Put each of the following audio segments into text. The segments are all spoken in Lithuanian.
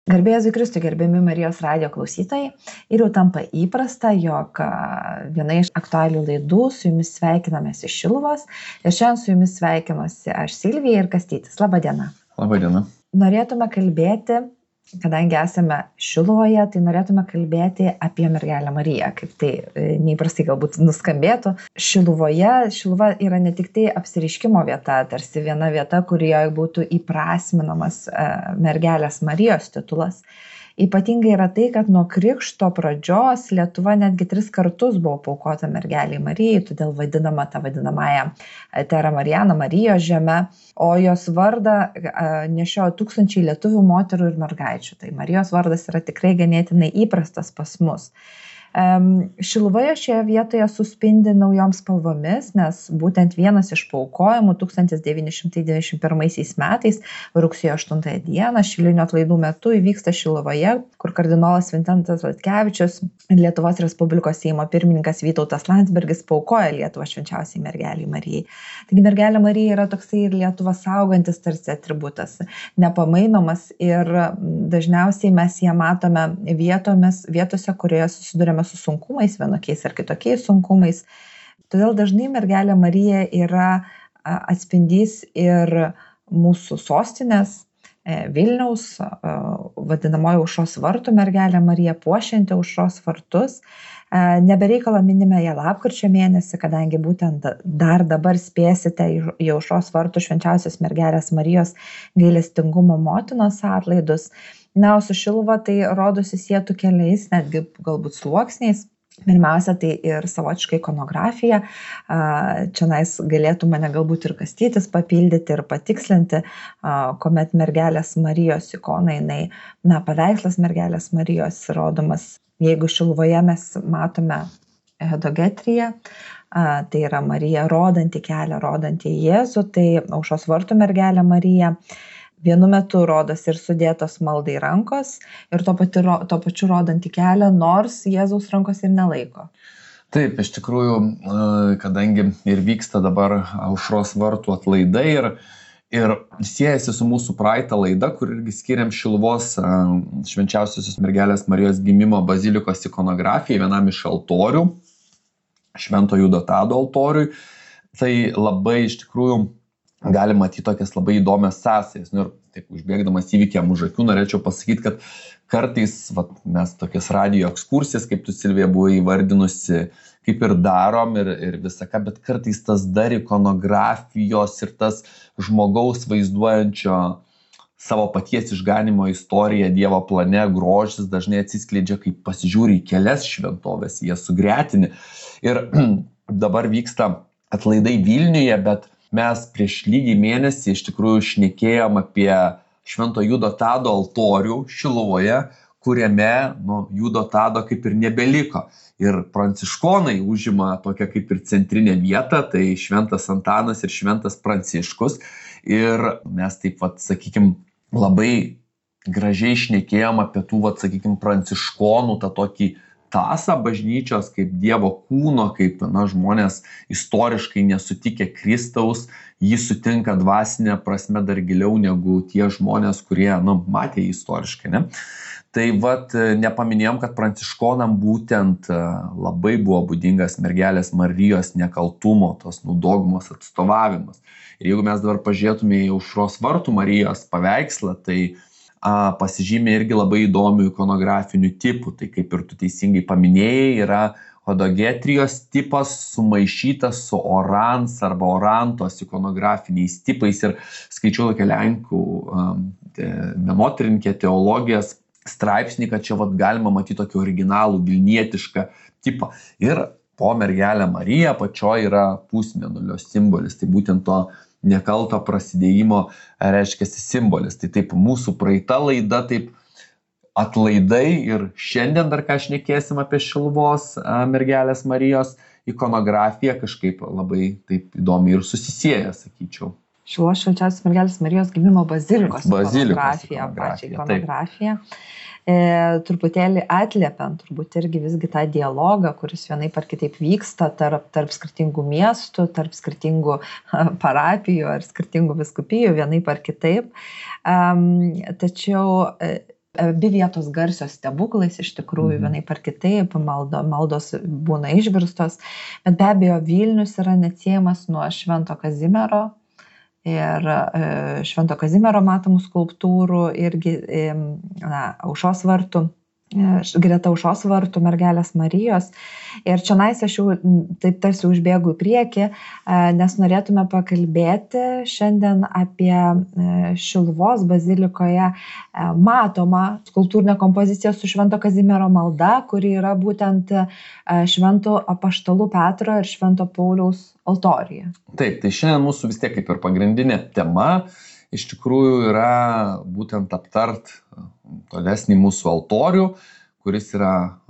Garbė Jėzui Kristui, gerbiami Marijos radijo klausytojai, ir jau tampa įprasta, jog viena iš aktualių laidų su jumis sveikinamės iš Šiluvos ir šiandien su jumis sveikinuosi aš Silvija ir Kastytis. Labą dieną. Labą dieną. Norėtume kalbėti, kadangi esame Šiluvoje, tai norėtume kalbėti apie mergelę Mariją, kaip tai neįprastai galbūt nuskambėtų. Šiluva yra ne tik tai apsireiškimo vieta, tarsi viena vieta, kurioje būtų įprasminamas mergelės Marijos titulas. Ypatingai yra tai, kad nuo krikšto pradžios Lietuva netgi 3 kartus buvo paaukota mergeliai Marijai, todėl vadinama ta vadinamąją Terra Mariana, Marijos žeme, o jos vardą nešiojo tūkstančiai lietuvių moterų ir mergaičių. Tai Marijos vardas yra tikrai ganėtinai įprastas pas mus. Šiluvoje šioje vietoje suspindi naujom spalvomis, nes būtent vienas iš paaukojimų 1991 metais, rugsėjo 8 dieną, Šilinių atlaidų metu įvyksta Šiluvoje, kur kardinolas Vincentas Ratkevičius, Lietuvos Respublikos Seimo pirmininkas Vytautas Landsbergis paaukoja Lietuvą švenčiausiai mergeliai Marijai. Taigi mergelė Marija yra toksai ir Lietuvą saugantis tarsi atributas, nepamainomas, ir dažniausiai mes ją matome vietose, kurioje susidurėme su sunkumais, vienokiais ar kitokiais sunkumais. Todėl dažnai mergelė Marija yra atspindys ir mūsų sostinės Vilniaus, vadinamoji Aušros vartų mergelė Marija, puošianti Aušros vartus. Nebereikalo minime ją lapkričio mėnesį, kadangi būtent dar dabar spėsite į Aušros vartų švenčiausios mergelės Marijos gailestingumo motinos atlaidus. Na, o su Šiluva tai rodosi sietų keliais, netgi galbūt sluoksniais. Pirmiausia, tai ir savotiška ikonografija. Čionais galėtų mane galbūt ir Kastytis papildyti ir patikslinti, kuomet mergelės Marijos ikona, paveikslas mergelės Marijos rodomas. Jeigu Šiluvoje mes matome hedogetriją, tai yra Marija rodanti kelią, rodanti Jėzų, tai Aušros vartų mergelė Marija vienu metu rodosi ir sudėtos maldai rankos ir tuo pačiu rodanti kelią, nors Jėzaus rankos ir nelaiko. Taip, iš tikrųjų, kadangi ir vyksta dabar Aušros vartų atlaidai ir siejasi su mūsų praeitą laidą, kur irgi skiriam Šiluvos švenčiausiosios mergelės Marijos gimimo bazilikos ikonografijai, vienam iš altorių, Švento Judo Tado altoriui, tai labai iš tikrųjų gali matyti tokias labai įdomias sąsajas. Ir taip užbėgdamas įvykiam už akių, norėčiau pasakyti, kad kartais mes tokias radijo ekskursijas, kaip tu, Silvija, buvai įvardinusi, kaip ir darom ir visaka, bet kartais tas dar ikonografijos ir tas žmogaus vaizduojančio savo paties išganimo istoriją Dievo plane grožis dažnai atsiskleidžia, kai pasižiūri į kelias šventovės, jie sugretini. Ir dabar vyksta atlaidai Vilniuje, bet mes prieš lygiai mėnesį iš tikrųjų šnekėjom apie Švento Judo Tado altorių Šiluvoje, kuriame Judo Tado kaip ir nebeliko. Ir pranciškonai užima tokią kaip ir centrinę vietą, tai Šventas Antanas ir Šventas Pranciškus. Ir mes taip, sakykime, labai gražiai šnekėjom apie tų, sakykime, pranciškonų tą tokį tasą bažnyčios kaip Dievo kūno, kaip žmonės istoriškai nesutikę Kristaus, jį sutinka dvasinė prasme dar giliau negu tie žmonės, kurie matė jį istoriškai. Ne? Tai nepaminėjom, kad pranciškonam būtent labai buvo būdingas mergelės Marijos nekaltumo, tos dogmos atstovavimas. Ir jeigu mes dabar pažiūrėtume į Aušros vartų Marijos paveikslą, tai pasižymė irgi labai įdomių ikonografinių tipų. Tai kaip ir tu teisingai paminėjai, yra hodogetrijos tipas sumaišytas su orans arba orantos ikonografiniais tipais. Ir skaičiau tokią lenkų menotyrininkė teologijos straipsnį, kad čia galima matyti tokį originalų vilnietišką tipą. Ir po mergelę Mariją pačioje yra pusmėnulio simbolis. Tai būtent to nekalto prasidėjimo reiškiasi simbolis. Tai taip mūsų praeita laida, taip atlaidai ir šiandien dar ką šnekėsim apie Šiluvos mergelės Marijos ikonografiją kažkaip labai taip įdomiai ir susisieja, sakyčiau. Šiluvos švenčiausios mergelės Marijos gimimo bazilikos ikonografija, pačią ikonografiją. Truputėlį atliepiant turbūt irgi visgi tą dialogą, kuris vienaip ar kitaip vyksta tarp skirtingų miestų, tarp skirtingų parapijų ar skirtingų vyskupijų vienaip ar kitaip. Tačiau Abi vietos garsios stebuklais, iš tikrųjų, vienaip ar kitaip, maldos būna išgirstos, bet be abejo Vilnius yra neatsiejamas nuo Švento Kazimiero ir Švento Kazimiero matomų skulptūrų irgi Aušros vartų. Greta Aušros vartų mergelės Marijos. Ir čionais aš jau taip tarsi užbėgu į priekį, nes norėtume pakalbėti šiandien apie Šiluvos bazilikoje matomą skulptūrinę kompoziciją su Švento Kazimiero malda, kuri yra būtent Švento apaštalų Petro ir Švento Pauliaus altorijoje. Taip, tai šiandien mūsų vis tiek kaip ir pagrindinė tema iš tikrųjų yra būtent aptart tolesnį mūsų altorių, kuris yra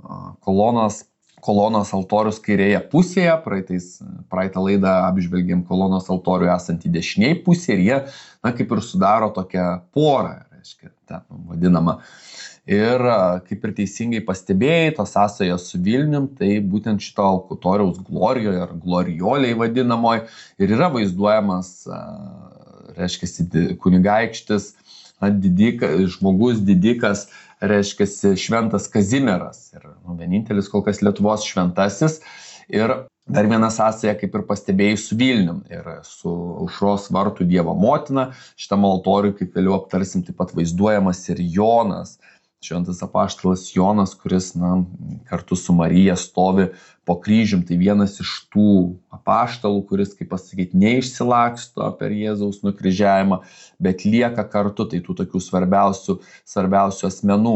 kolonos altorius kairėje pusėje. Praeitą laidą apžvelgėm kolonos altorių esantį dešiniai pusėje ir jie, kaip ir sudaro tokią porą, reiškia, vadinamą. Ir kaip ir teisingai pastebėjai, tos sąsajos su Vilnium, tai būtent šito altoriaus glorijoje ar glorijoliai vadinamoje ir yra vaizduojamas, reiškia, kunigaikštis, žmogus didikas, reiškia, Šventas Kazimieras. Ir vienintelis kol kas Lietuvos šventasis. Ir dar viena sąsaja, kaip ir pastebėjai, su Vilnium ir su Aušros vartų Dievo motina. Šitam altoriui, kaip vėliau aptarsim, taip pat vaizduojamas ir Jonas. Šventas apaštalas Jonas, kuris kartu su Marija stovi po kryžium. Tai vienas iš tų apaštalų, kuris, kaip pasakyti, neišsilaksto per Jėzaus nukryžiavimą, bet lieka kartu, tai tų tokių svarbiausių asmenų.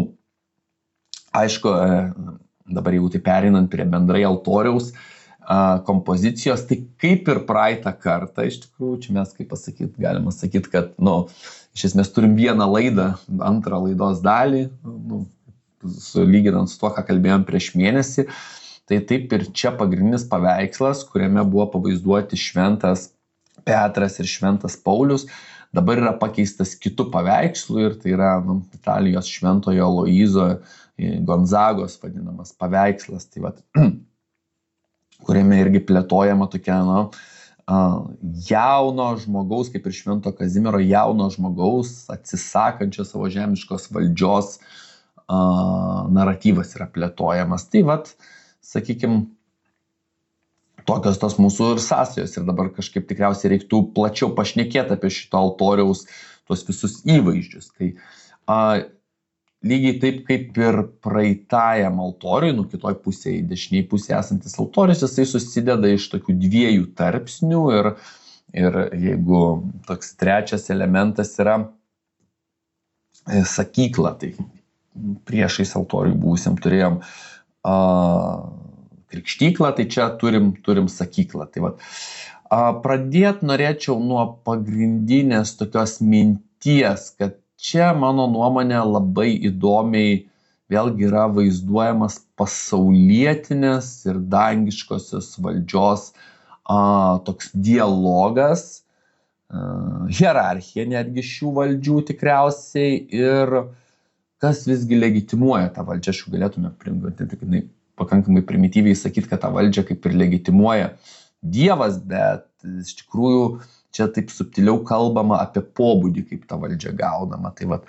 Aišku, dabar jau tai pereinant prie bendrai altoriaus kompozicijos, tai kaip ir praeitą kartą, iš tikrųjų, čia mes, kaip pasakyti, galima sakyti, kad, iš esmės turim vieną laidą, antrą laidos dalį, lyginant su to, ką kalbėjom prieš mėnesį, tai taip ir čia pagrindinis paveikslas, kuriame buvo pavaizduoti Šventas Petras ir Šventas Paulius, dabar yra pakeistas kitų paveikslų ir tai yra Italijos šventojo Aloyzo Gonzagos vadinamas paveikslas, tai vat, kuriame irgi plėtojama tokia jauno žmogaus, kaip ir Švento Kazimiero, jauno žmogaus atsisakančio savo žemiškos valdžios naratyvas yra plėtojamas. Tai vat, sakykime, tokios tos mūsų ir sąsajos. Ir dabar kažkaip tikriausiai reiktų plačiau pašnekėti apie šito altoriaus tuos visus įvaizdžius. Tai lygiai taip kaip ir praeitajam altoriui, kitoj pusėje, dešiniai pusėje esantis altorius, jisai susideda iš tokių dviejų tarpsnių ir jeigu toks trečias elementas yra sakykla, tai priešais altoriui buvusiam turėjom krikštyklą, tai čia turim sakyklą. Tai vat, pradėt norėčiau nuo pagrindinės tokios minties, kad čia, mano nuomonė, labai įdomiai vėlgi yra vaizduojamas pasaulietinės ir dangiškosios valdžios toks dialogas, hierarchija netgi šių valdžių tikriausiai ir kas visgi legitimuoja tą valdžią. Aš galėtume pakankamai primityviai sakyti, kad tą valdžią kaip ir legitimuoja Dievas, bet iš tikrųjų čia taip subtiliau kalbama apie pobūdį, kaip ta valdžia gaunama. Tai vat,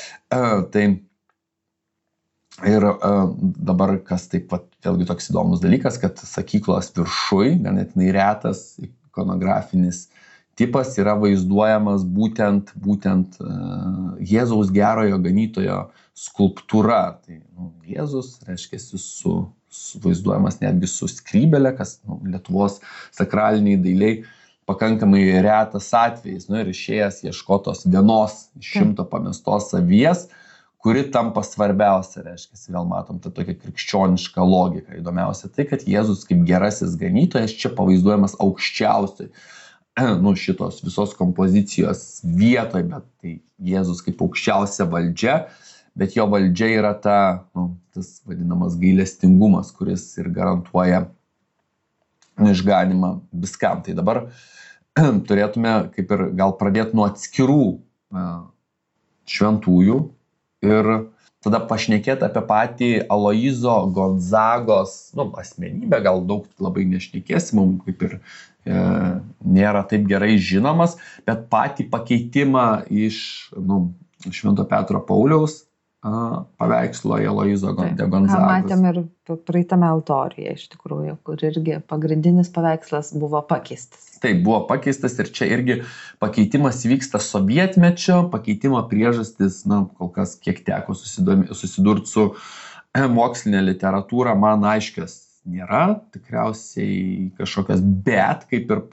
ir dabar kas taip vat, vėlgi toks įdomus dalykas, kad sakyklos viršuj, ganėtinai retas ikonografinis tipas yra vaizduojamas būtent Jėzaus gerojo ganytojo skulptūra. Tai Jėzus, reiškia, vaizduojamas netgi su skrybelė, kas Lietuvos sakraliniai dailiai pakankamai retas atvejis, ir išėjęs ieškotos vienos iš 100 pamestos avies, kuri tampa svarbiausia, reiškia, vėl matom tą tokią krikščionišką logiką. Įdomiausia tai, kad Jėzus kaip gerasis ganytojas čia pavaizduojamas aukščiausiai, šitos visos kompozicijos vietoj, bet tai Jėzus kaip aukščiausia valdžia, bet jo valdžia yra tas vadinamas gailestingumas, kuris ir garantuoja išganimą viskam. Tai dabar turėtume kaip ir gal pradėti nuo atskirų šventųjų ir tada pašnekėti apie patį Aloyzo Gonzagos asmenybę, gal daug labai nešnekėsim, mums kaip ir nėra taip gerai žinomas, bet patį pakeitimą iš Švento Petro Pauliaus paveikslo Aloyzo de Ką Gonzagos. matėm ir praeitame altoriuje, iš tikrųjų, kur irgi pagrindinis paveikslas buvo pakeistas. Taip, buvo pakeistas ir čia irgi pakeitimas vyksta sovietmečio, pakeitimo priežastis, kol kas kiek teko susidurti su mokslinė literatūra, man aiškios nėra, tikriausiai kažkokios, bet kaip ir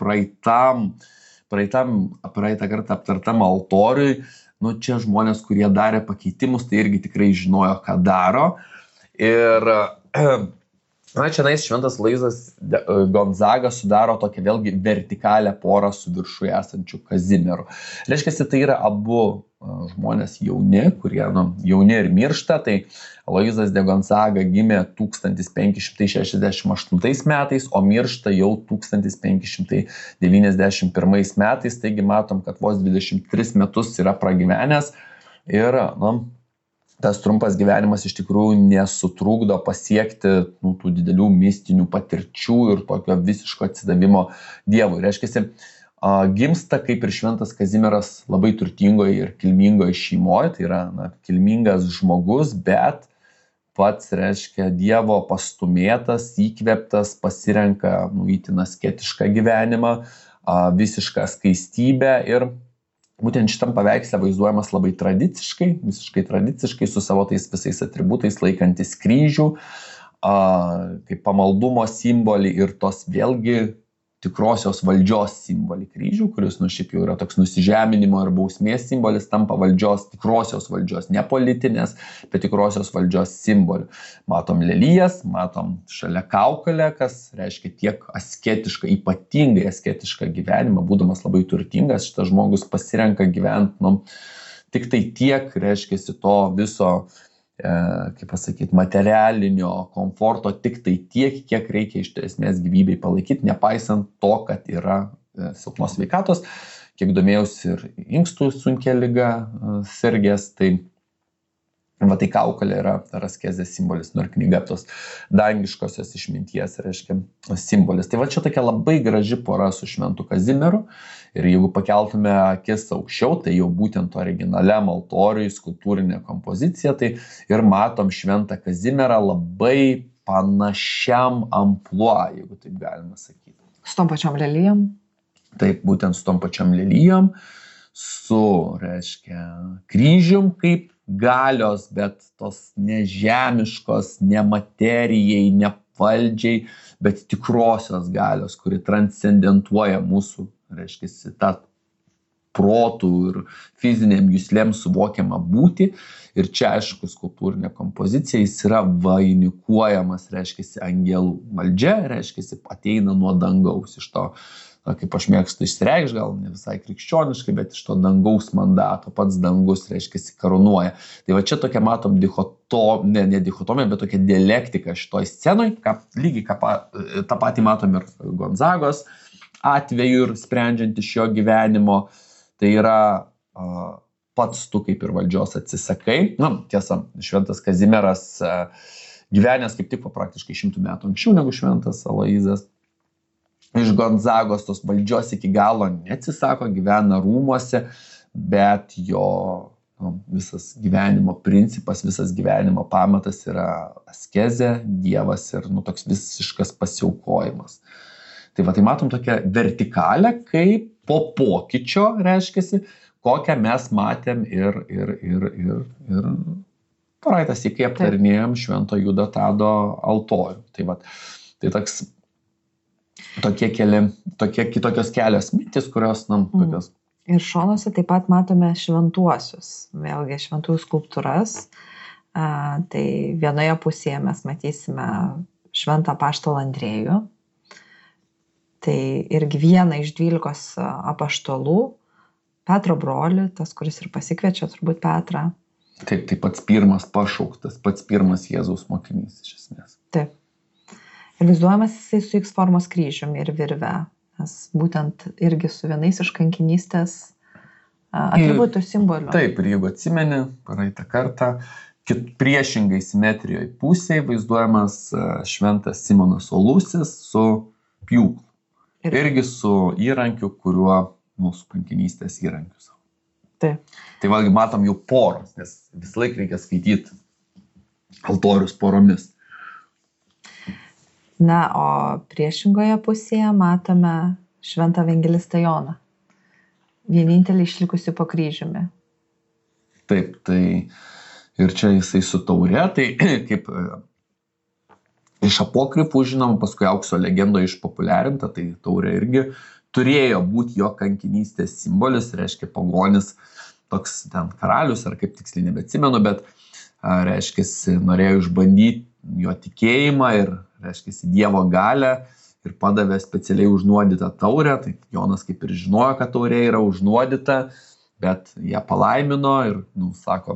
praeitą kartą aptartam altoriui, čia žmonės, kurie darė pakeitimus, tai irgi tikrai žinojo, ką daro. Ir čia šventas Aloyzas Gonzaga sudaro tokią vėlgi vertikalę porą su viršuje esančiu Kazimieru. Reiškia, tai yra abu žmonės jauni, kurie jauni ir miršta. Tai Aloyzas de Gonzaga gimė 1568 metais, o miršta jau 1591 metais. Taigi matom, kad vos 23 metus yra pragyvenęs ir tas trumpas gyvenimas iš tikrųjų nesutrukdo pasiekti tų didelių mistinių patirčių ir tokio visiško atsidavimo Dievui. Reiškia, gimsta kaip ir šventas Kazimieras labai turtingoje ir kilmingoje šeimoje, tai yra kilmingas žmogus, bet pats, reiškia, Dievo pastumėtas, įkvėptas, pasirenka itin asketišką gyvenimą, visišką skaistybę ir būtent šitam paveiksle vaizduojamas labai visiškai tradiciškai, su savo tais visais atributais, laikantis kryžių, kaip pamaldumo simbolį ir tos vėlgi tikrosios valdžios simbolį kryžių, kuris šiaip jau yra toks nusižeminimo ir bausmės simbolis, tampa tikrosios valdžios, ne politinės, bet tikrosios valdžios simboliu. Matom lelijas, matom šalia kaukolę, kas reiškia tiek asketišką, ypatingai asketišką gyvenimą, būdamas labai turtingas, šitas žmogus pasirenka gyventi, tik tai tiek, reiškia, to viso, kaip pasakyti, materialinio komforto tik tai tiek, kiek reikia iš esmės gyvybei palaikyti, nepaisant to, kad yra silpnos sveikatos. Kiek domėjausi ir inkstų sunkia liga sirgęs, tai kaukolė yra askezės simbolis, ir knyga tos dangiškosios išminties, reiškia, simbolis. Tai čia tokia labai graži pora su šventu Kazimieru. Ir jeigu pakeltume akis aukščiau, tai jau būtent originaliam altoriui skulptūrinė kompozicija, tai ir matom šventą Kazimierą labai panašiam amplua, jeigu taip galima sakyti. Su tom pačiom lelijom? Taip, būtent su tom pačiom lelijom, su, reiškia, kryžium kaip galios, bet tos nežemiškos, ne materijai, ne valdžiai, bet tikrosios galios, kuri transcendentuoja mūsų, reiškia, tą protų ir fiziniam juslėm suvokiamą būtį. Ir čia, aišku, skulptūrinė kompozicija, jis yra vainikuojamas, reiškia, angelų valdžia, reiškia, ateina nuo dangaus, iš to, kaip aš mėgstu išsireikšti, gal ne visai krikščioniškai, bet iš to dangaus mandato, pats dangus, reiškia, karunuoja. Tai čia tokia, matom, ne dichotomija, bet tokia dialektika šitoj scenoj, lygiai tą patį matom ir Gonzagos atveju ir sprendžiant iš jo gyvenimo. Tai yra pats tu kaip ir valdžios atsisakai. Tiesa, šventas Kazimieras gyvenęs kaip tik praktiškai 100 metų anksčiau negu šventas Aloyzas. Iš Gonzagos tos valdžios iki galo neatsisako, gyvena rūmuose, bet jo visas gyvenimo principas, visas gyvenimo pamatas yra askezė, Dievas ir toks visiškas pasiaukojimas. Tai matom tokią vertikalę, kaip po pokyčio, reiškia, kokią mes matėm ir praeitą sykį aptarinėjom Švento Judo Tado altorių. Tai tokie kitokios kelios mintys, kurios, tokios. Ir šonuose taip pat matome šventuosius, vėlgi šventųjų skulptūras. Tai vienoje pusėje mes matysime šventą apaštalą Andriejų. Tai irgi vieną iš 12 apaštalų, Petro brolį, tas, kuris ir pasikviečia turbūt Petrą. Taip, tai pats pirmas pašauktas, pats pirmas Jėzaus mokinys iš esmės. Taip. Ir vaizduojamas jisai su X formos kryžiumi ir virve, nes būtent irgi su vienais iš kankinystės atributų simbolių. Taip, ir jeigu atsimeni, praeitą kartą, priešingai simetrijoje pusėje vaizduojamas šventas Simonas Uolusis su pjūklu. Irgi su įrankiu, kuriuo mūsų kankinystės įrankius. Taip. Tai vėlgi matom jau poros, nes vis laik reikia skaityti altorius poromis. Na, o priešingoje pusėje matome šventą evangelistą Joną. Vienintelį išlikusi po kryžiumi. Taip, tai ir čia jisai su taure, tai kaip iš apokrifų žinom, paskui aukso legendoje išpopuliarinta, tai taurė irgi turėjo būti jo kankinystės simbolis, reiškia pagonis, toks ten karalius, ar kaip tiksliai nebeatsimenu, bet reiškia, norėjo išbandyti jo tikėjimą ir, reiškia, Dievo galę ir padavė specialiai užnuodytą taurę. Tai Jonas kaip ir žinojo, kad taurė yra užnuodyta, bet ją palaimino ir, sako,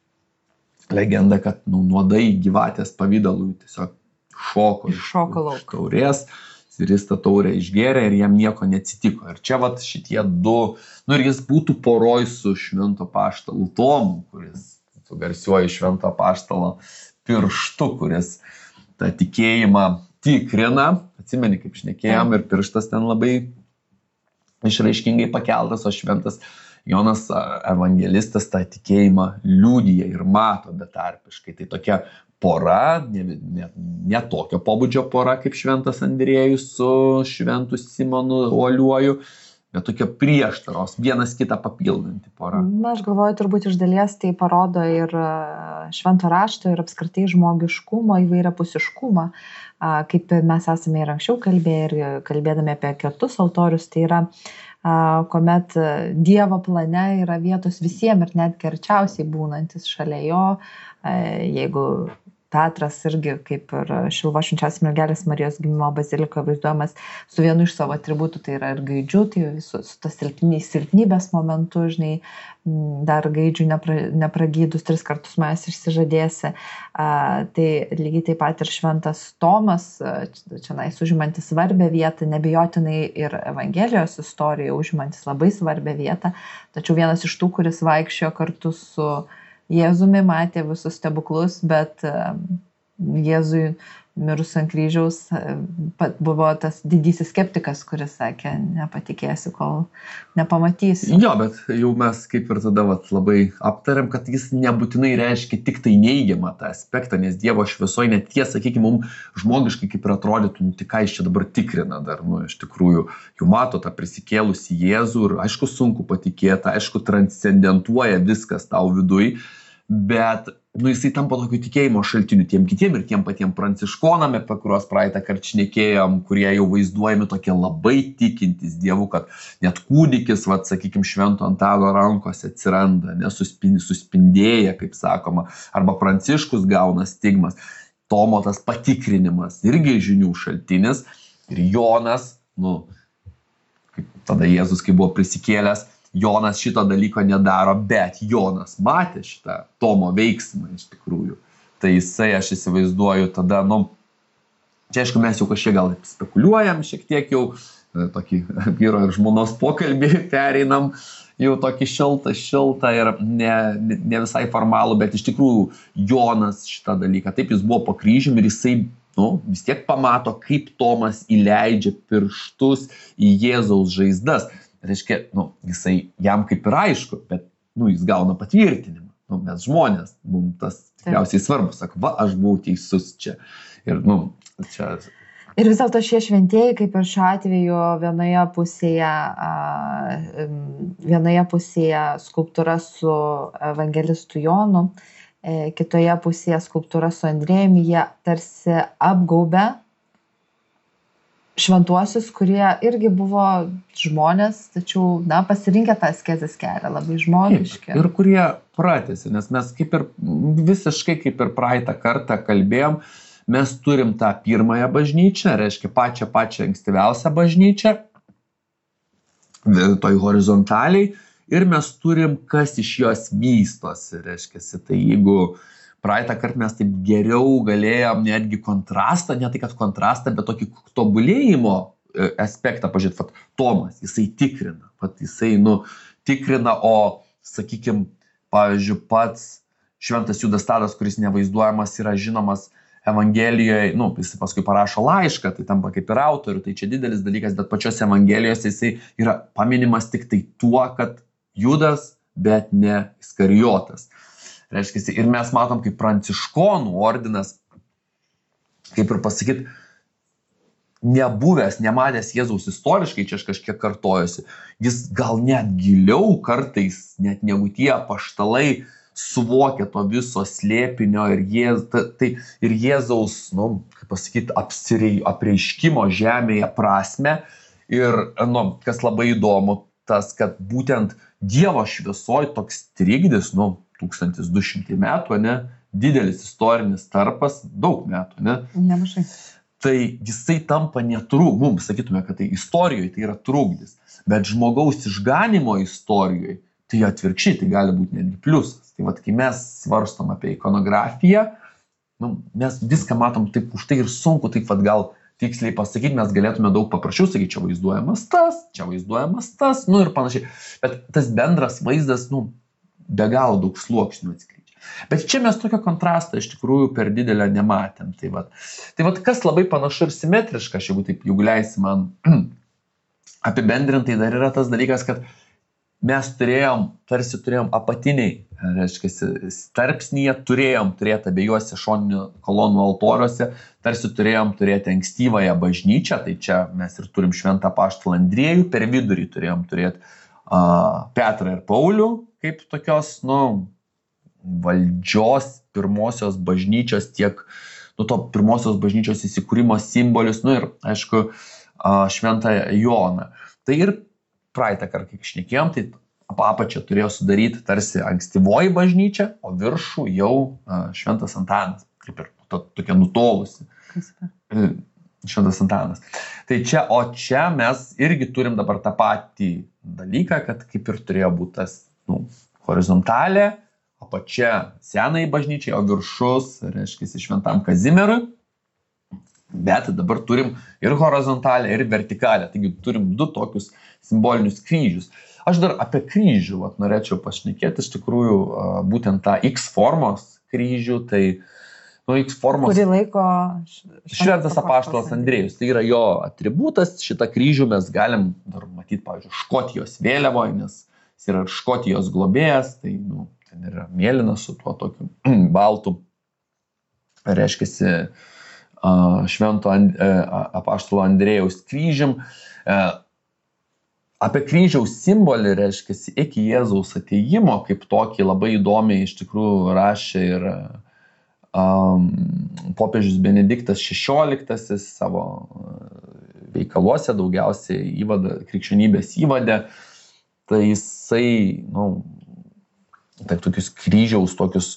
legenda, kad nuodai gyvatės pavydalui tiesiog šoko iš taurės ir jis tą taurę išgėrė ir jam nieko neatsitiko. Ir čia vat šitie du, ir jis būtų poroj su švento apaštalu Tomu, kuris su garsiuoju švento apaštalo pirštu, kuris tą tikėjimą tikrina. Atsimeni, kaip šnekėjom, ir pirštas ten labai išraiškingai pakeltas, o šventas Jonas evangelistas tą tikėjimą liudija ir mato betarpiškai. Tai tokia pora, ne tokio pobūdžio pora kaip šventas Andriejus su šventu Simonu Uoliuoju, bet tokia prieštaros, vienas kitą papildanti pora. Aš galvoju, turbūt iš dalies tai parodo ir švento rašto ir apskritai žmogiškumo įvairiapusiškumą, kaip mes esame ir anksčiau kalbėję ir kalbėdami apie kitus altorius, tai yra kuomet Dievo plane yra vietos visiems ir netgi arčiausiai būnantis šalia jo, jeigu Petras irgi, kaip ir Šiluvos Švenčiausios Mergelės Marijos gimimo bazilikoje vaizduojamas su vienu iš savo atributų, tai yra ir gaidžiu, tai su tas silpnybės momentu, žinai, dar gaidžių nepragydus 3 kartus manęs išsižadėsi. Tai lygiai taip pat ir šventas Tomas, čia užimantis svarbią vietą, nebijotinai ir Evangelijos istorijoje užimantis labai svarbią vietą, tačiau vienas iš tų, kuris vaikščiojo kartu su Jėzumi, matė visus stebuklus, bet Jėzui mirus ant kryžiaus buvo tas didysis skeptikas, kuris sakė, nepatikėsiu, kol nepamatysiu. Jo, bet jau mes kaip ir tada labai aptariam, kad jis nebūtinai reiškia tik tai neigiamą tą aspektą, nes Dievo šviesoje net tie, sakykime, mums žmogiškai kaip ir atrodytų, tai ką jis čia dabar tikrina dar, iš tikrųjų, jau mato tą prisikėlusį Jėzų ir aišku sunku patikėti, aišku transcendentuoja viskas tau viduj, bet jisai tampa tokio tikėjimo šaltiniu tiem kitiem ir tiem patiem pranciškonam, apie kuriuos praeitą kartą šnekėjom, kurie jau vaizduojami tokie labai tikintys Dievu, kad net kūdikis, sakykime, švento Antano rankose atsiranda, suspindėja, kaip sakoma, arba Pranciškus gauna stigmas. Tomo tas patikrinimas irgi žinių šaltinis ir Jonas, kaip tada Jėzus, kai buvo prisikėlęs, Jonas šito dalyko nedaro, bet Jonas matė šitą Tomo veiksmą iš tikrųjų. Tai jisai, aš įsivaizduoju, tada, čia aišku, mes jau kažkiek gal spekuliuojam, šiek tiek jau tokį vyro ir žmonos pokalbį pereinam, jau tokį šiltą ir ne visai formalų, bet iš tikrųjų Jonas šitą dalyką, taip jis buvo po kryžiumi ir jisai vis tiek pamato, kaip Tomas įleidžia pirštus į Jėzaus žaizdas. Reiškia, jisai jam kaip ir aišku, bet, jis gauna patvirtinimą. Mes žmonės, mums tas tikriausiai svarbu, sako, aš buvau teisus čia. Ir, čia... Ir vis dėlto šie šventieji, kaip ir šiuo atveju, vienoje pusėje skulptūra su evangelistu Jonu, kitoje pusėje skulptūra su Andriejumi, jie tarsi apgaubia šventuosius, kurie irgi buvo žmonės, tačiau, pasirinkę tą askezės kelią, labai žmogiški. Ir kurie pratęsė, nes mes kaip ir visiškai kaip ir praeitą kartą kalbėjom, mes turim tą pirmąją bažnyčią, reiškia pačią ankstyviausią bažnyčią, toj horizontaliai, ir mes turim, kas iš jos vystosi, reiškia, tai jeigu praeitą kartą mes taip geriau galėjom netgi kontrastą, ne tai kad kontrastą, bet tokį tobulėjimo aspektą pažiūrėti. Tomas, jisai tikrina, tikrina, o, sakykime, pavyzdžiui, pats šventas Judas Tadas, kuris nevaizduojamas, yra žinomas Evangelijoje, jisai paskui parašo laišką, tai tampa kaip ir autorių, tai čia didelis dalykas, bet pačios Evangelijos jisai yra paminimas tik tai tuo, kad Judas bet ne Iskarijotas. Reiškia, ir mes matom, kaip pranciškonų ordinas, kaip ir pasakyt, nebuvęs, nematęs Jėzaus istoriškai, čia aš kažkiek kartojusi, jis gal net giliau kartais, net negu tie apaštalai, suvokia to viso slėpinio ir Jėzaus, kaip pasakyti, apreiškimo žemėje prasme. Ir, kas labai įdomu, tas, kad būtent Dievo šviesoj toks trikdis, 1200 metų, ne, didelis istorinis tarpas, daug metų, ne? Nemažai. Tai jisai tampa mums sakytume, kad tai istorijoje tai yra trukdis, bet žmogaus išganimo istorijoje tai atvirkščiai, tai gali būti netgi pliusas. Tai kai mes svarstom apie ikonografiją, mes viską matom taip, už tai ir sunku taip gal tiksliai pasakyti, mes galėtume daug paprasčiau sakyti, čia vaizduojamas tas, ir panašiai. Bet tas bendras vaizdas, be galo daug sluoksnių atskleidžia. Bet čia mes tokio kontrastą iš tikrųjų per didelę nematėm. Tai kas labai panašu ir simetriška, jeigu leisi man apibendrintai, dar yra tas dalykas, kad mes tarsi turėjom apatiniai, reiškia, tarpsnyje turėjom turėti abiejose šoninių kolonų altoriuose, tarsi turėjom turėti ankstyvąją bažnyčią, tai čia mes ir turim Šventą apaštalą Andriejų, per vidurį turėjom turėti Petrą ir Paulių, kaip tokios, valdžios pirmosios bažnyčios, tiek to pirmosios bažnyčios įsikūrimo simbolius, ir, aišku, Šventą Joną. Tai ir praeitą kartą, kai šnekėjom, tai apačią turėjo sudaryti tarsi ankstyvoji bažnyčia, o viršų jau Šventas Antanas, kaip ir tokia nutolusi. Šventas Antanas. Tai čia mes irgi turim dabar tą patį dalyką, kad kaip ir turėjo būti tas horizontalė, apačia senai bažnyčiai, o viršus, reiškia, Šventam Kazimierui. Bet dabar turim ir horizontalę, ir vertikalę. Taigi turim du tokius simbolinius kryžius. Aš dar apie kryžių norėčiau pašnekėti, iš tikrųjų, būtent tą X formos kryžių, tai X formos... Kurį laiko Šventas apaštalas Andriejus. Tai yra jo atributas. Šitą kryžių mes galim dar matyti, pavyzdžiui, Škotijos vėliavoje, nes jis yra Škotijos globėjas, tai ten yra mėlynas su tuo tokiu baltu, reiškiasi, Švento apaštalo Andriejaus kryžium. Apie kryžiaus simbolį, reiškiasi, iki Jėzaus atėjimo, kaip tokį labai įdomiai iš tikrųjų rašė ir popiežius Benediktas XVI savo veikaluose, daugiausiai krikščionybės įvade. Tai jisai, tokius kryžiaus, tokius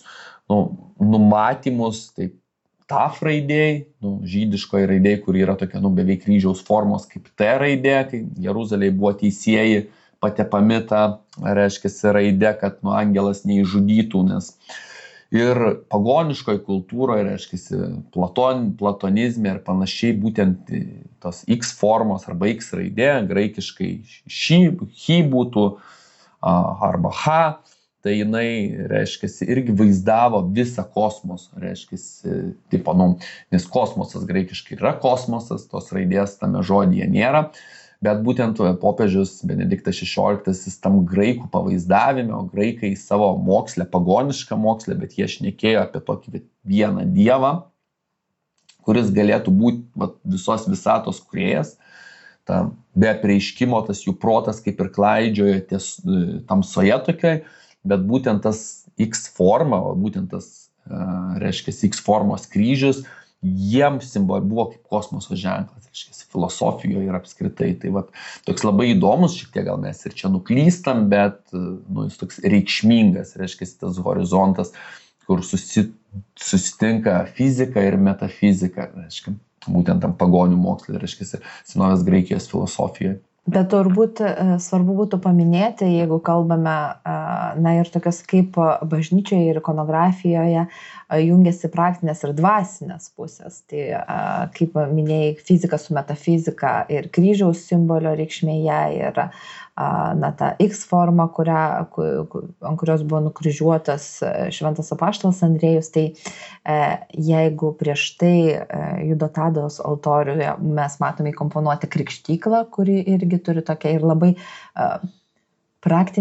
numatymus, taip, taf raidėjai, žydiškoji raidėjai, kur yra tokia, beveik kryžiaus formos kaip T raidė, kai Jeruzalėje buvo teisėjai patepami tą, reiškia, raidė, kad angelas neįžudytų, nes ir pagoniškoje kultūroje, reiškia, platonizme ir panašiai, būtent tos X formos arba X raidė, graikiškai chi būtų arba H, tai jinai, reiškia, irgi vaizdavo visą kosmosą, reiškia, tipo, nes kosmosas graikiškai yra kosmosas, tos raidės tame žodyje nėra, bet būtent popiežius Benediktas XVI tam graikų pavaizdavime, o graikai savo mokslę, pagonišką mokslę, bet jie šnekėjo apie tokį vieną dievą, kuris galėtų būti visos visatos kūrėjas, be apreiškimo tas jų protas kaip ir klaidžiojo ties tamsoje tokiai, bet būtent tas X forma, būtent tas, reiškia, X formos kryžius, jiems buvo kaip kosmoso ženklas, reiškia, filosofijoje ir apskritai. Tai toks labai įdomus, šiek tiek gal mes ir čia nuklystam, bet jis toks reikšmingas, reiškia, tas horizontas, kur susitinka fizika ir metafizika, reiškia, būtent tam pagonių mokslui, reiškia, senovės Graikijos filosofijoje. Bet turbūt svarbu būtų paminėti, jeigu kalbame, ir tokios kaip bažnyčioje ir ikonografijoje jungiasi praktinės ir dvasinės pusės. Tai, kaip minėjai, fizika su metafizika ir kryžiaus simbolio reikšmėje ir ta X forma, ant kurios buvo nukryžiuotas Šventas apaštalas Andriejus. Tai jeigu prieš tai Judotados altoriuje mes matome įkomponuoti krikštyklą, kuri irgi turi tokią ir labai praktinę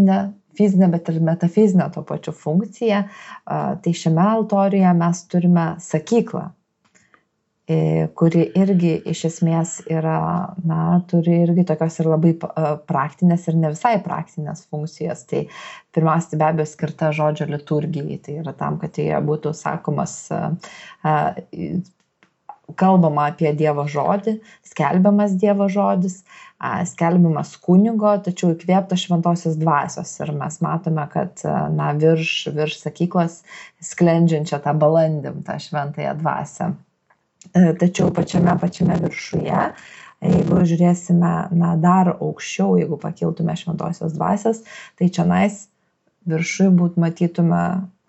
fizinę, bet ir metafizinę to pačiu funkciją. Tai šiame altoriuje mes turime sakyklą, kuri irgi iš esmės yra, turi irgi tokios ir labai praktinės ir ne visai praktinės funkcijos. Tai pirmiausia, be abejo, skirta žodžio liturgijai, tai yra tam, kad joje būtų sakomas, kalbama apie Dievo žodį, skelbiamas Dievo žodis, skelbiamas kunigo, tačiau įkvėptas šventosios dvasios. Ir mes matome, kad virš sakyklos sklendžiančią tą balandim, tą šventąją dvasią. Tačiau pačiame viršuje, jeigu žiūrėsime dar aukščiau, jeigu pakiltume šventosios dvasios, tai čionais viršui matytume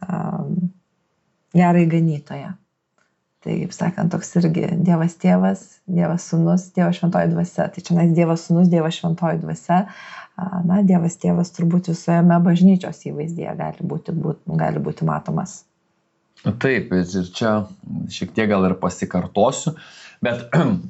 gerąjį ganytoją. Tai, kaip sakant, toks irgi Dievas tėvas, Dievas sūnus, Dievas šventoji dvasia. Tai čionais Dievas sūnus, Dievas šventoji dvasia. Dievas tėvas turbūt visojame bažnyčios įvaizdyje gali būti matomas. Taip, ir čia šiek tiek gal ir pasikartosiu, bet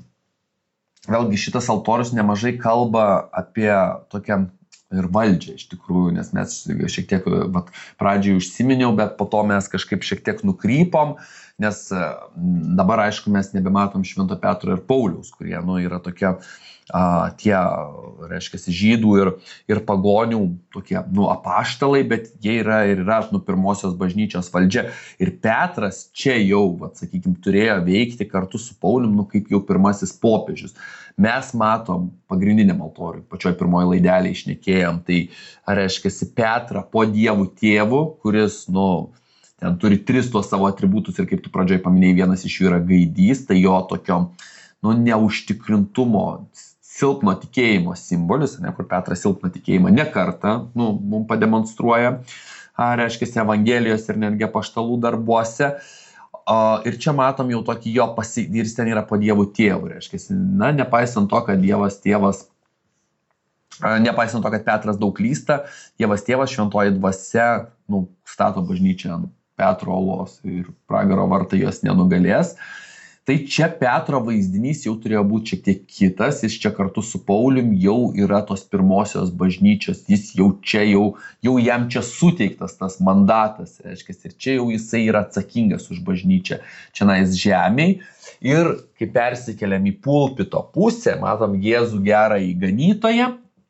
vėlgi šitas altorius nemažai kalba apie tokią ir valdžią iš tikrųjų, nes mes šiek tiek pradžiai užsiminiau, bet po to mes kažkaip šiek tiek nukrypom, nes dabar, aišku, mes nebematom Švento Petro ir Pauliaus, kurie yra tokie tie, reiškia, žydų ir pagonių tokie, apaštalai, bet jie yra pirmosios bažnyčios valdžia. Ir Petras čia jau, sakykime, turėjo veikti kartu su Paulium, kaip jau pirmasis popiežius. Mes matom pagrindiniam altoriui, pačioj pirmoji laidelė išnekėjom, tai reiškia, Petrą po Dievu tėvu, kuris, ten turi 3 tuos savo atributus ir kaip tu pradžioj paminėjai, vienas iš jų yra gaidys, tai jo tokio, neužtikrintumo, silpno tikėjimo simbolis, kur Petras silpno tikėjimą ne kartą mums pademonstruoja, reiškia, Evangelijos ir netgi apaštalų darbuose. Ir čia matom jau tokį jo ir jis ten yra po Dievu tėvu, reiškia, nepaisant to, kad Dievas tėvas, nepaisant to, kad Petras daug klysta, Dievas tėvas šventoji dvasia, stato bažnyčią ant Petro olos ir pragaro vartai jos nenugalės. Tai čia Petro vaizdinys jau turėjo būti šiek tiek kitas, jis čia kartu su Paulium jau yra tos pirmosios bažnyčios, jis jau jam čia suteiktas tas mandatas, reiškia, ir čia jau jisai yra atsakingas už bažnyčią čianais žemėj. Ir kai persikeliam į pulpito pusę, matom Jėzų gerąjį ganytoją,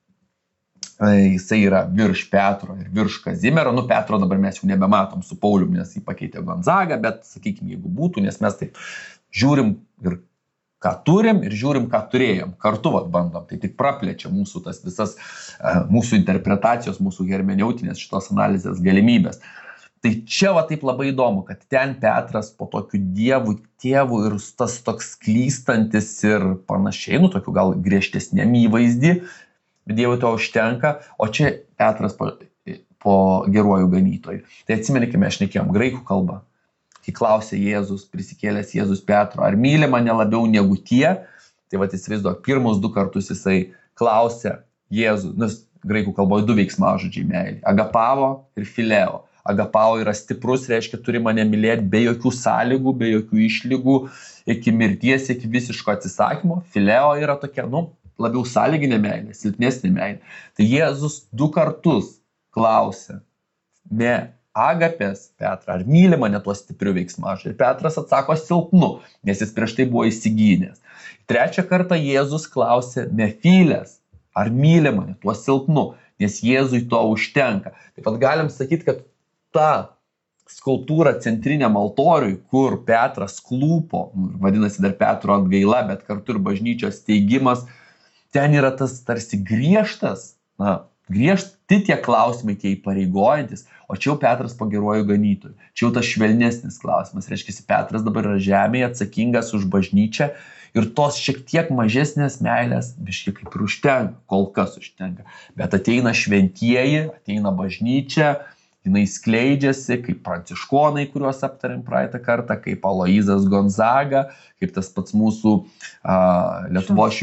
jisai yra virš Petro ir virš Kazimiero. Petro dabar mes jau nebematom su Paulium, nes jį pakeitė Gonzaga, bet sakykime, jeigu būtų, nes mes taip žiūrim ir ką turim ir žiūrim, ką turėjom. Kartu bandom, tai tik praplečia mūsų tas visas mūsų interpretacijos, mūsų hermeneutinės šitos analizės galimybės. Tai čia taip labai įdomu, kad ten Petras po tokiu Dievu tėvu ir tas toks klystantis ir panašiai, tokiu gal griežtesniam įvaizdį, bet Dievui to užtenka, o čia Petras po geruoju ganytoju. Tai atsimenykime, aš šnekėjom graikų kalbą. Kai klausė Jėzus, prisikėlęs Jėzus Petro, ar myli mane labiau negu tie, tai įsivaizduok, pirmus 2 kartus jisai klausė Jėzų, graikų kalboje 2 veiksmažodžiai meilė, agapavo ir fileo. Agapavo yra stiprus, reiškia, turi mane mylėti be jokių sąlygų, be jokių išlygų, iki mirties, iki visiško atsisakymo. Fileo yra tokia, labiau sąlyginė meilė, silpnesnė meilė. Tai Jėzus 2 kartus klausė, ne agapės Petrą, ar myli mane tuo stipriu veiksmažodžiu. Ir Petras atsako silpnu, nes jis prieš tai buvo įsigynęs. 3 kartą Jėzus klausė nefilės, ar myli mane tuo silpnu, nes Jėzui to užtenka. Taip pat galim sakyti, kad ta skulptūra centriniam altoriui, kur Petras klūpo, vadinasi dar Petro atgaila, bet kartu ir bažnyčios steigimas, ten yra tas tarsi griežtas, griežti tie klausimai, tie įpareigojantis, o čia jau Petras po geruoju ganytoju. Čia jau tas švelnesnis klausimas. Reiškia, Petras dabar yra žemėje atsakingas už bažnyčią ir tos šiek tiek mažesnės meilės biški kaip ir užtenka, kol kas užtenka. Bet ateina šventieji, ateina bažnyčia, jinai skleidžiasi kaip pranciškonai, kuriuos aptarėm praeitą kartą, kaip Aloyzas Gonzaga, kaip tas pats mūsų Lietuvos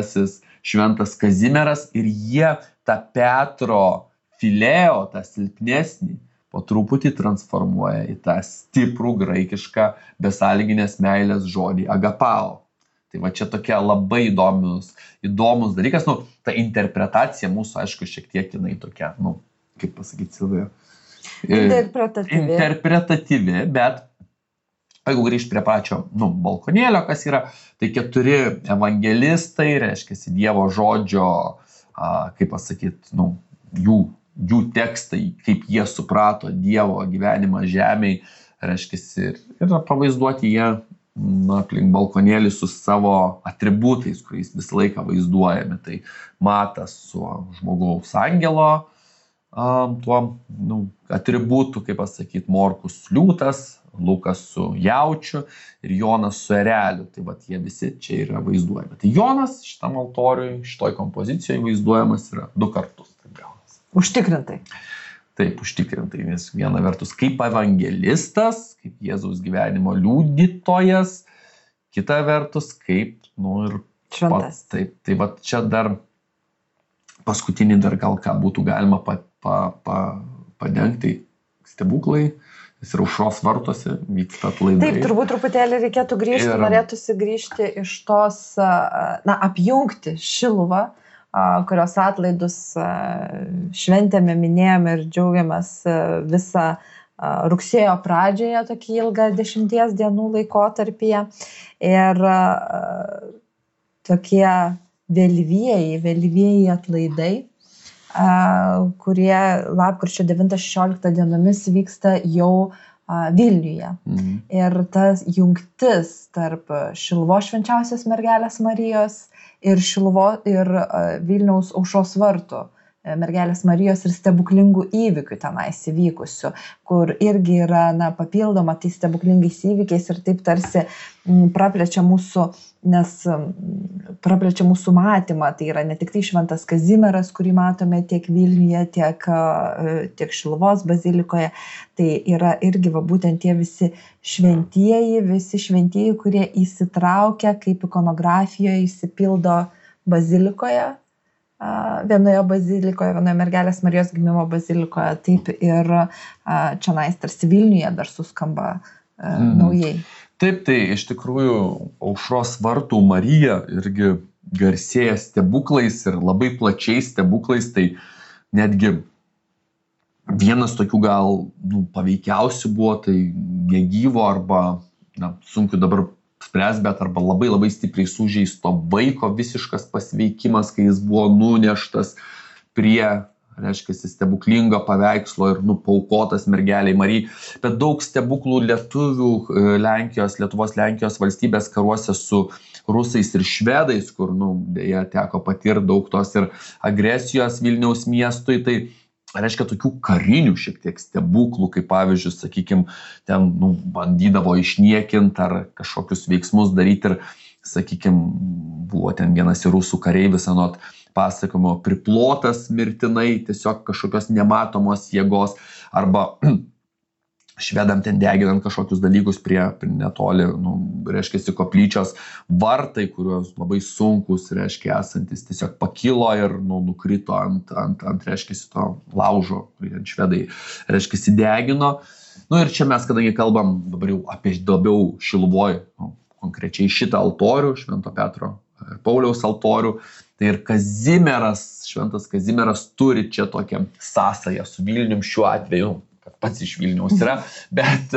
šventas Kazimieras, ir jie tą Petro fileo, tą silpnesnį, po truputį transformuoja į tą stiprų graikišką besąlyginės meilės žodį agapao. Tai va čia tokia labai įdomus dalykas, ta interpretacija mūsų, aišku, šiek tiek jinai tokia, kaip pasakyti, Silvija? Interpretatyvi, bet jeigu grįžti prie pačio, balkonėlio, kas yra, tai 4 evangelistai, reiškia, Dievo žodžio, kaip pasakyti, jų tekstai, kaip jie suprato Dievo gyvenimą žemėje, reiškia, yra pavaizduoti jie aplink balkonėlį su savo atributais, kuriais visą laiką vaizduojami. Tai Matas su žmogaus angelo, tuo atributų, kaip pasakyti, Morkus liūtas, Lukas su jaučiu ir Jonas su ereliu. Tai jie visi čia yra vaizduojami. Tai Jonas šitam altoriui, šitoj kompozicijoje vaizduojamas yra 2 kartus. Užtikrintai. Taip, užtikrintai, nes viena vertus kaip evangelistas, kaip Jėzaus gyvenimo liudytojas, kita vertus kaip, ir šventas. Taip, tai čia dar paskutinį dar gal ką būtų galima padengti stebuklai, jis yra Aušros vartuose, vyksta atlaidai. Taip, turbūt truputėlį reikėtų grįžti, norėtųsi grįžti iš tos, apjungti Šiluvą, kurios atlaidus šventėme, minėjome ir džiaugiamės visą rugsėjo pradžioje, tokį ilgą 10 dienų laikotarpyje. Ir tokie vėlyvieji atlaidai, kurie lapkričio 9-16 dienomis vyksta jau Vilniuje. Ir tas jungtis tarp Šiluvos švenčiausios mergelės Marijos ir Vilniaus Aušros vartų mergelės Marijos ir stebuklingų įvykių tenais įvykusių, kur irgi yra papildoma tai stebuklingais įvykiais ir taip tarsi praplečia mūsų matymą. Tai yra ne tik tai Šventas Kazimieras, kurį matome tiek Vilniuje, tiek Šiluvos bazilikoje, tai yra irgi būtent tie visi šventieji, kurie įsitraukia, kaip ikonografijoje įsipildo bazilikoje, vienoje mergelės Marijos gimimo bazilikoje, taip ir čionais tarsi Vilniuje dar suskamba naujai. Taip, tai iš tikrųjų Aušros vartų Marija irgi garsėja stebuklais ir labai plačiais stebuklais, tai netgi vienas tokių gal paveikiausių buvo, tai negyvo arba, sunku dabar spręs, bet arba labai stipriai sužeisto vaiko visiškas pasveikimas, kai jis buvo nuneštas prie, reiškia, stebuklingo paveikslo ir paukotas mergeliai Marijai. Bet daug stebuklų Lietuvos Lenkijos valstybės karuose su rusais ir švedais, kur, dėja, teko patirti daug tos ir agresijos Vilniaus miestui, tai reiškia tokių karinių šiek tiek stebuklų, kaip pavyzdžiui, sakykime, ten bandydavo išniekinti ar kažkokius veiksmus daryti ir, sakykime, buvo ten vienas rusų kareivis, anot pasakojimo, priplotas mirtinai, tiesiog kažkokios nematomos jėgos, arba švedam ten deginant kažkokius dalykus prie netoli, reiškia, koplyčios vartai, kurios labai sunkus, reiškia, esantis, tiesiog pakilo ir nukrito ant reiškia, to laužo, kurį švedai, reiškia, degino. Ir čia mes, kadangi kalbam dabar jau apie labiau Šiluvoj, konkrečiai šitą altorių, Švento Petro ir Pauliaus altorių, tai ir Šventas Kazimieras turi čia tokią sąsają su Vilnium šiuo atveju, kad pats iš Vilniaus yra, bet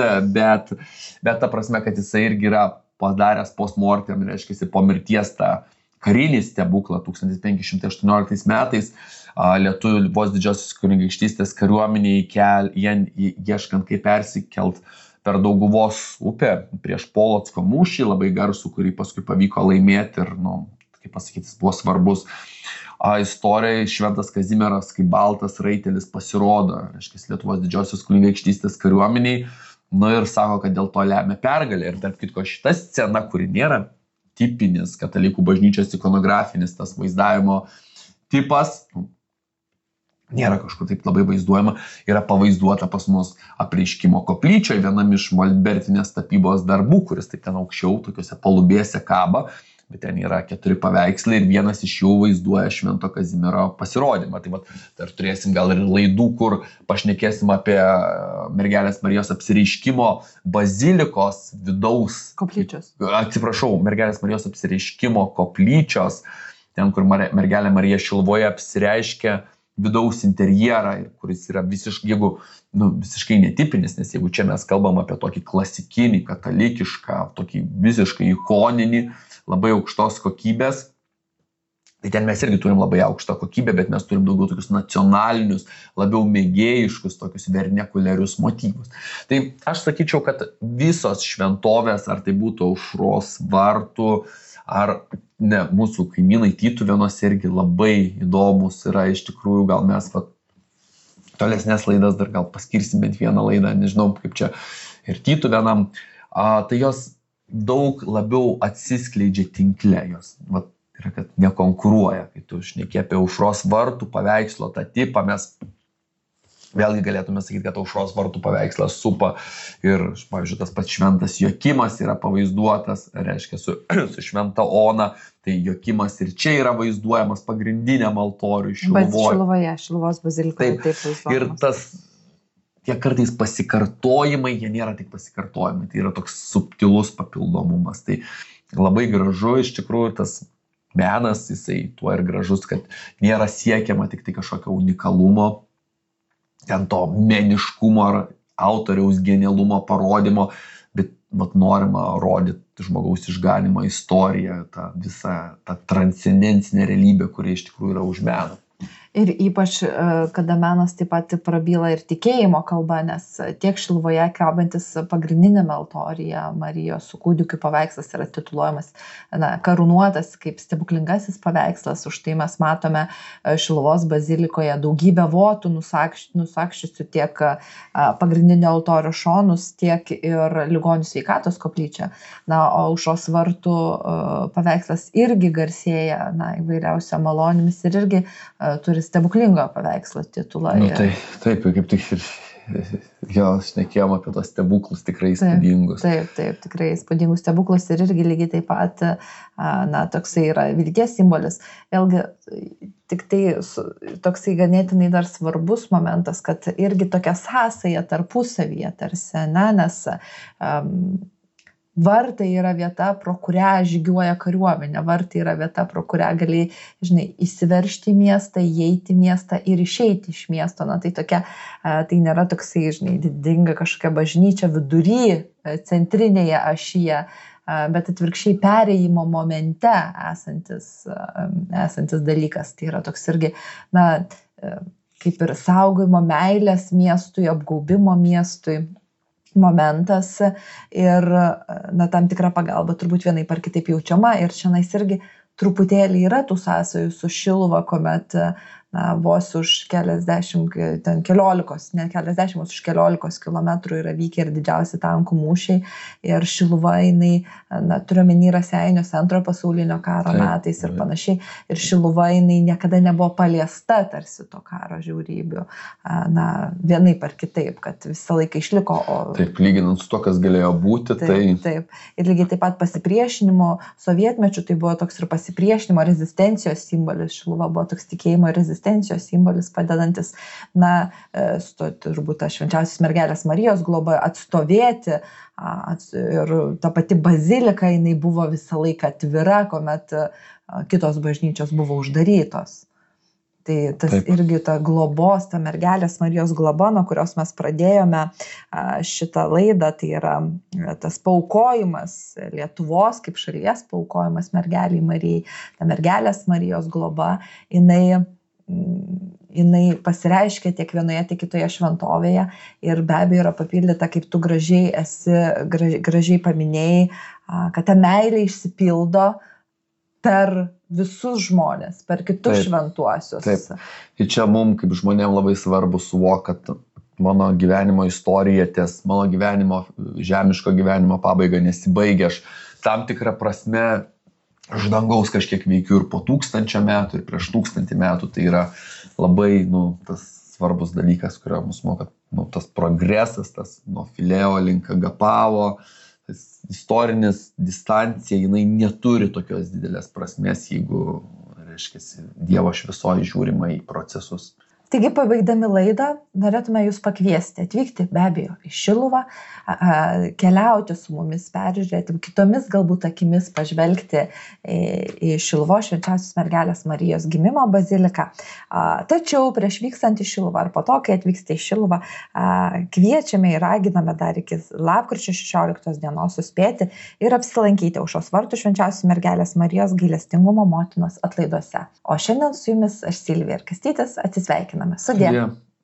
ta prasme, kad jisai irgi yra padaręs postmortem, reiškia, po mirties tą karinį stebuklą 1518 metais Lietuvos didžiosios kunigaikštystės kariuomeniai ieškant kaip persikelt per Dauguvos upę prieš Polocko mūšį, labai garsų, kurį paskui pavyko laimėti ir, kaip pasakyti, jis buvo svarbus. Istorijai Šventas Kazimieras kaip baltas raitelis pasirodo, reiškia, Lietuvos didžiosios kunigaikštystės kariuomeniai, ir sako, kad dėl to lemia pergalę. Ir tarp kitko šita scena, kuri nėra tipinis katalikų bažnyčios ikonografinis tas vaizdavimo tipas, nėra kažkur taip labai vaizduojama, yra pavaizduota pas mus Apreiškimo koplyčioje, vienam iš molbertinės tapybos darbų, kuris taip ten aukščiau, tokiuose palubėse kaba, bet ten yra 4 paveikslai ir vienas iš jų vaizduoja Švento Kazimiero pasirodymą. Tai dar turėsim gal ir laidų, kur pašnekėsim apie mergelės Marijos apsireiškimo bazilikos vidaus. Koplyčios. Atsiprašau, mergelės Marijos apsireiškimo koplyčios, ten, kur mergelė Marija Šiluvoje apsireiškia vidaus interjerą, kuris yra visiškai netipinis, nes jeigu čia mes kalbam apie tokį klasikinį, katalikišką, tokį visiškai ikoninį, labai aukštos kokybės, tai ten mes irgi turim labai aukštą kokybę, bet mes turim daugiau tokius nacionalinius, labiau mėgėjiškus, tokius vernikuliarius motyvus. Tai aš sakyčiau, kad visos šventovės, ar tai būtų Aušros vartų, ar ne, mūsų kaimynai Tytuvėnuose irgi labai įdomus yra, iš tikrųjų, gal mes tolesnės laidas dar gal paskirsim bent vieną laidą, nežinau kaip čia ir Tytuvėnam, tai jos daug labiau atsiskleidžia tinkle, jos yra, kad nekonkuruoja, kai tu šneki apie Aušros vartų paveikslo tą tipą, mes vėlgi galėtume sakyti, kad Aušros vartų paveikslas supa ir, pavyzdžiui, tas pats šventas Joakimas yra pavaizduotas, reiškia su šventa Ona, tai Joakimas ir čia yra vaizduojamas pagrindiniam altoriui Šiluvoje. Šiluvos bazilikoje taip vaizduojamas. Ir tie kartais pasikartojimai, jie nėra tik pasikartojimai, tai yra toks subtilus papildomumas. Tai labai gražu, iš tikrųjų, tas menas, jisai tuo ir gražus, kad nėra siekiama tik tai kažkokio unikalumo, ten to meniškumo ar autoriaus genialumo parodymo, bet norima rodyti žmogaus išganimo istoriją, tą visą tą transcendencinę realybę, kuri iš tikrųjų yra už meno. Ir ypač, kada menas taip pat prabyla ir tikėjimo kalba, nes tiek Šiluvoje kabantis pagrindinėme altoriuje Marijos su kūdikiu paveikslas yra tituluojamas karūnuotas kaip stebuklingasis paveikslas, už tai mes matome Šiluvos bazilikoje daugybę votų nusakščiusių tiek pagrindinio altorio šonus, tiek ir ligonių sveikatos koplyčią. O Aušros vartų paveikslas irgi garsėja įvairiausia malonėmis ir irgi turi stebuklingo paveikslo titulą. Taip, kaip tik ir šnekėjom apie tos stebuklus tikrai įspūdingus. Taip, tikrai įspūdingus stebuklus ir irgi lygiai taip pat toksai yra vilties simbolis. Vėlgi, tik tai toksai ganėtinai dar svarbus momentas, kad irgi tokia sąsaja tarpusavyje tarsi, nes vartai yra vieta, pro kurią žygiuoja kariuomenė. Vartai yra vieta, pro kurią gali, įsiveržti į miestą, įeiti į miestą ir išeiti iš miesto. Tai nėra toksai, didinga kažkokia bažnyčia vidury, centrinėje ašyje, bet atvirkščiai perėjimo momente esantis dalykas. Tai yra toks irgi, kaip ir saugojimo meilės miestui, apgaubimo miestui momentas ir tam tikra pagalba turbūt vienaip ar kitaip jaučiama ir šiandien irgi truputėlį yra tų sąsajų su Šiluva, kuomet vos už už keliolikos kilometrų yra vykę ir didžiausi tankų mūšiai ir Šiluva jinai, turiuomenį Raseiniuose Antrojo pasaulinio karo metais ir panašiai, ir Šiluva jinai niekada nebuvo paliesta tarsi to karo žiaurybių, vienaip ar kitaip, kad visą laiką išliko. Taip, lyginant su to, kas galėjo būti, Taip, ir lygiai taip pat pasipriešinimo sovietmečių, tai buvo toks ir pasipriešinimo rezistencijos simbolis, Šiluva buvo toks tikėjimo rezistencijos simbolis padedantis, turbūt švenčiausios mergelės Marijos globa atstovėti ir ta pati bazilika, jinai buvo visą laiką atvira, kuomet kitos bažnyčios buvo uždarytos. Tai tas irgi ta globos, ta mergelės Marijos globa, nuo kurios mes pradėjome šitą laidą, tai yra tas paaukojimas Lietuvos kaip šalies paaukojimas mergeliai Marijai, ta mergelės Marijos globa, jinai pasireiškia tiek vienoje, tiek kitoje šventovėje ir be abejo yra papildyta, kaip tu gražiai paminėjai, kad ta meilė išsipildo per visus žmonės, per kitus šventuosius. Taip. Ir čia mums kaip žmonėm labai svarbu suvokti, kad mano gyvenimo istorija ties mano žemiško gyvenimo pabaiga nesibaigia. Aš tam tikrą prasme iš dangaus kažkiek veikiu ir po 1000 metų, ir prieš 1000 metų. Tai yra labai tas svarbus dalykas, kurio mus moko, tas progresas, tas nuo Fileo link Agapavo, tas istorinis distancija, jinai neturi tokios didelės prasmės, jeigu, reiškia, Dievo šviesoje žiūrima į procesus. Taigi, pabaigdami laidą, norėtume jūs pakviesti atvykti be abejo į Šiluvą, keliauti su mumis, peržiūrėti, kitomis galbūt akimis pažvelgti į Šiluvos Švenčiausios Mergelės Marijos gimimo baziliką. Tačiau prieš vykstant į Šiluvą ar po to, kai atvyksite į Šiluvą, kviečiame ir raginame dar iki lapkričio 16 dienos suspėti ir apsilankyti Aušros vartų Švenčiausios Mergelės Marijos gailestingumo motinos atlaiduose. O šiandien su jumis aš Silvija ir Kastytis atsisveikiname. Sudie.